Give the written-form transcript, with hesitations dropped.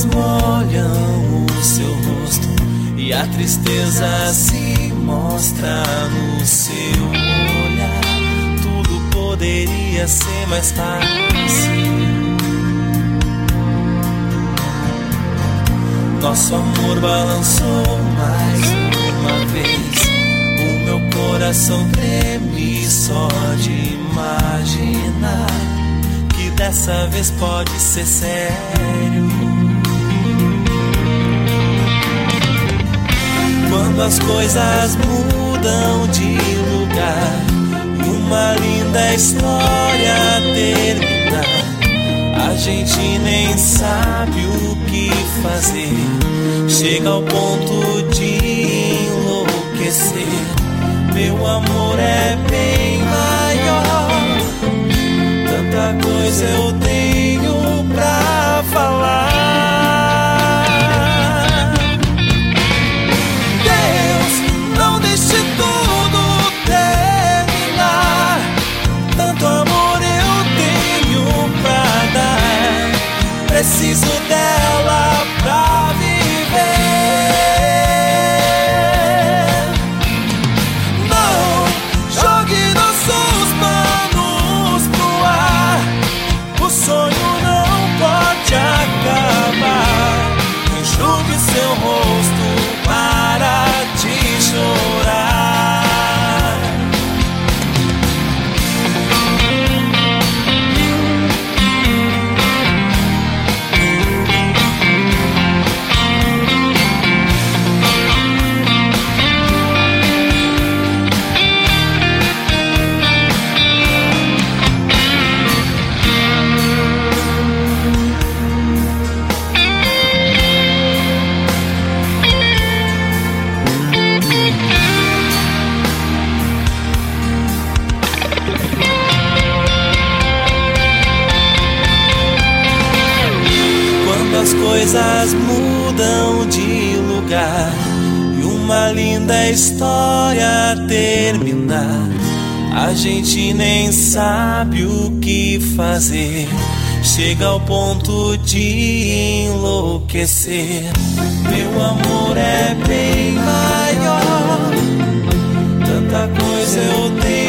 lágrimas molham o seu rosto e a tristeza se mostra no seu olhar. Tudo poderia ser mais fácil. Nosso amor balançou mais uma vez. O meu coração treme só de imaginar que dessa vez pode ser sério. Quando as coisas mudam de lugar e uma linda história termina, a gente nem sabe o que fazer. Chega ao ponto de enlouquecer. Meu amor é bem maior. Tanta coisa eu tenho pra falar. Deus, não deixe tudo terminar. Tanto amor eu tenho pra dar. Preciso dela pra viver. Não jogue nossos planos pro ar. O sonho não pode acabar. Enxugue seu rosto para de chorar. As coisas mudam de lugar e uma linda história terminar, a gente nem sabe o que fazer. Chega ao ponto de enlouquecer. Meu amor é bem maior. Tanta coisa eu tenho